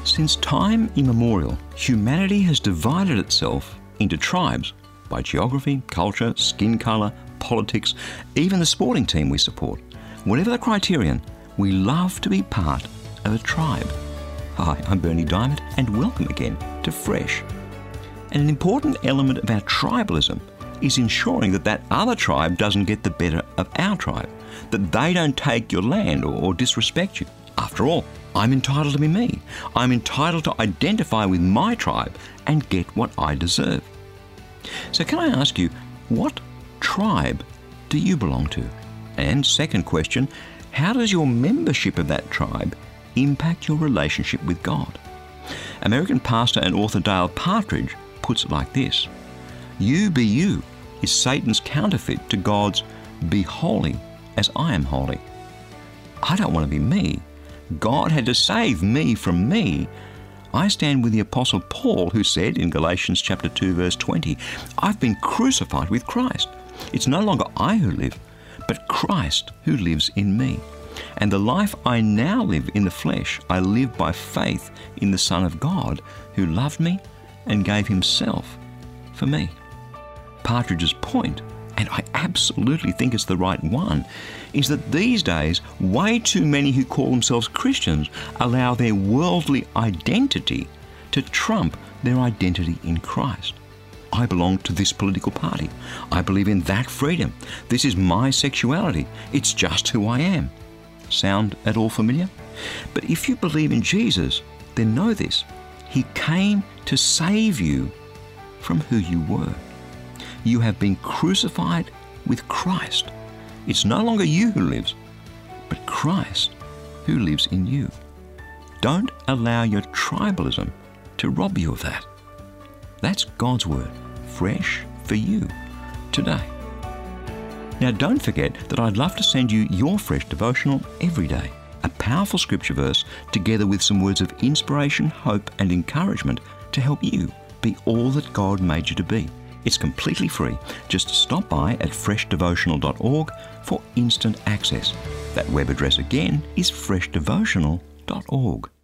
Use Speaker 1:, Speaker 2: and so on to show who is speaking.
Speaker 1: Since time immemorial, humanity has divided itself into tribes by geography, culture, skin colour, politics, even the sporting team we support. Whatever the criterion, we love to be part of a tribe. Hi, I'm Berni Dymet, and welcome again to Fresh. And an important element of our tribalism is ensuring that that other tribe doesn't get the better of our tribe, that they don't take your land or disrespect you. After all, I'm entitled to be me. I'm entitled to identify with my tribe and get what I deserve. So can I ask you, what tribe do you belong to? And second question, how does your membership of that tribe impact your relationship with God? American pastor and author Dale Partridge puts it like this: "You be you is Satan's counterfeit to God's be holy as I am holy." I don't want to be me. God had to save me from me. I stand with the Apostle Paul, who said in Galatians chapter 2 verse 20, "I've been crucified with Christ. It's no longer I who live, but Christ who lives in me. And the life I now live in the flesh, I live by faith in the Son of God, who loved me and gave himself for me." Partridge's point, and I absolutely think it's the right one, is that these days, way too many who call themselves Christians allow their worldly identity to trump their identity in Christ. I belong to this political party. I believe in that freedom. This is my sexuality. It's just who I am. Sound at all familiar? But if you believe in Jesus, then know this: He came to save you from who you were. You have been crucified with Christ. It's no longer you who lives, but Christ who lives in you. Don't allow your tribalism to rob you of that. That's God's word, fresh for you today. Now, don't forget that I'd love to send you your Fresh devotional every day. A powerful scripture verse together with some words of inspiration, hope and encouragement to help you be all that God made you to be. It's completely free. Just stop by at freshdevotional.org for instant access. That web address again is freshdevotional.org.